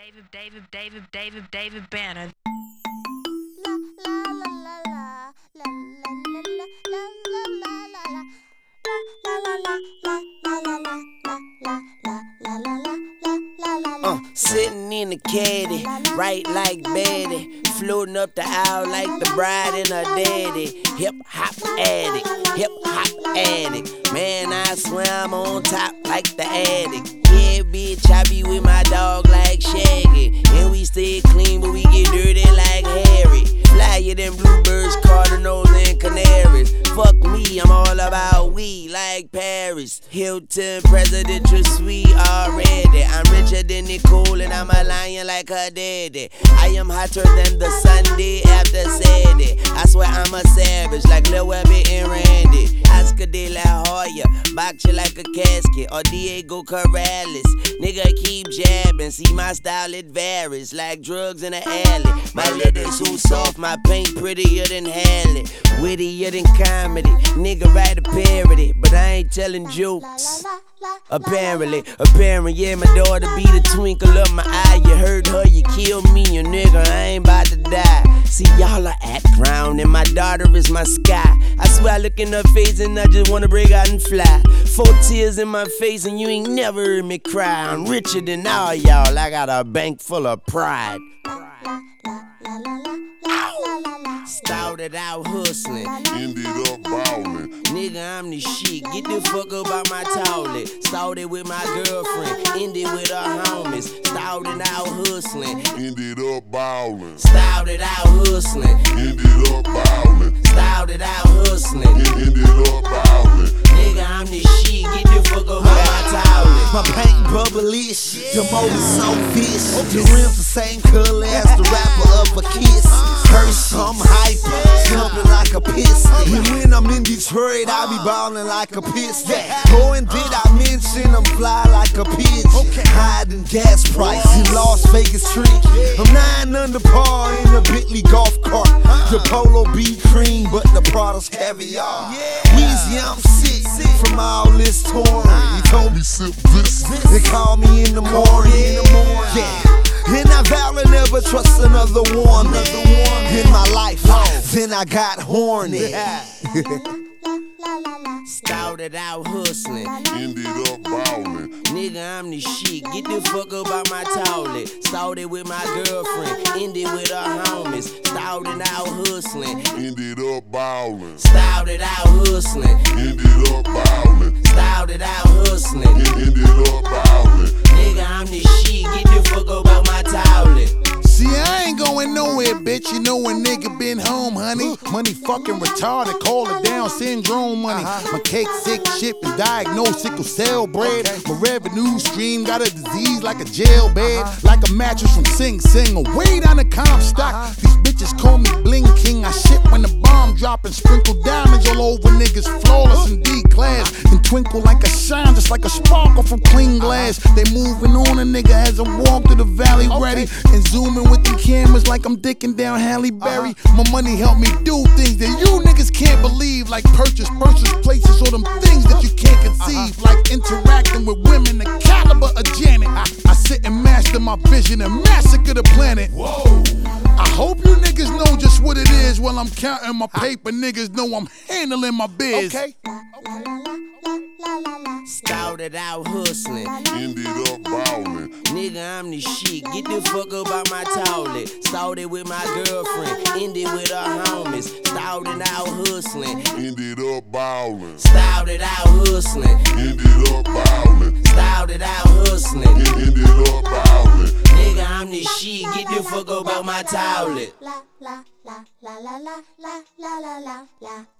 David Banner. Sitting in the caddy, right like Betty, floating up the aisle like the bride and her daddy. Hip hop addict, man, I swear I'm on top like the addict. Yeah, bitch, I be with my dog like Shaggy, and we stay clean, but we get dirty like Harry. Flyer than bluebirds, cardinals, and canaries. Fuck me, I'm all about we like Paris. Hilton, presidential suite already. I'm richer than Nicole, and I'm a lion like her daddy. I am hotter than the Sunday after Saturday. I swear I'm a savage like Lil Webby and Randy. Oscar de la Hoya, box you like a casket, or Diego Corrales. Nigga keep jabbing, see my style it varies like drugs in the alley. My leather's so soft, my paint prettier than Halle, wittier than comedy. Nigga write a parody, but I ain't telling jokes. Apparently, yeah, my daughter be the twinkle of my eye. You heard her, you killed me, you nigga, I ain't about to die. See, y'all are at ground, and my daughter is my sky. I swear I look in her face and I just wanna break out and fly. 4 tears in my face and you ain't never heard me cry. I'm richer than all y'all, I got a bank full of pride. Started out hustling, ended up ballin'. Nigga, I'm the shit, get the fuck up out my toilet. Started with my girlfriend, ended with her homies. Started out hustling, Ended up ballin'. started out hustling, Ended up ballin'. started out hustling. Ended up ballin'. Nigga, I'm the shit, get the fuck up out my toilet. My paint bubbly-ish, the motor's so fish. The rims the same color as the rapper of a kiss. First I'm hyper, jumping like a piston. And when I'm in Detroit, I be ballin' like a piston. Oh, and did I mention I'm fly like a pigeon? Hiding gas price in Las Vegas tree. I'm 9 under par in a Bentley golf cart. The Polo be cream, but the Prada's caviar. Weezy, I'm sick from all this touring. He told me Sip this. they call me in the morning. Yeah. And I vow to never trust another one in my life. Then I got horny. Started out hustling, Ended up ballin'. nigga, I'm the shit, get the fuck up out my toilet. Started with my girlfriend, ended with her homies. Started out hustling, Ended up ballin'. started out hustling, Ended up ballin'. started out hustling. Ended up ballin'. Nigga, I'm the shit, get the fuck up out my toilet. See, I ain't going nowhere, bitch. You know a nigga been home, honey. Money fucking retarded, call it down syndrome money. My cake sick, ship is diagnosed, sickle cell bread. My revenue stream got a disease like a jail bed. Like a mattress from Sing Sing, away down the Comstock. These bitches call me Bling King. I shit when the bomb drop and sprinkle diamonds all over niggas. Flawless in D-class and twinkle like a shine, just like a sparkle from clean glass. They moving on a nigga as I walk through the valley ready and zooming with the cameras like I'm dicking down Halle Berry. My money help me do things that you niggas can't believe, like purchase places or them things that you can't conceive, like interacting with women the caliber of Janet. I sit and master my vision and massacre the planet. Whoa! I hope you niggas know just what it is while I'm counting my paper. Niggas know I'm handling my biz. Okay. Started out hustling, Ended up ballin'. nigga, I'm the shit, get the fuck up out my toilet. Started with my girlfriend, ended with her homies. Started out hustling, Ended up ballin'. started out hustling, Ended up ballin'. started out hustling. Ended up ballin'. Nigga, I'm the shit, get the fuck up out my toilet. La la la la la la la la la la.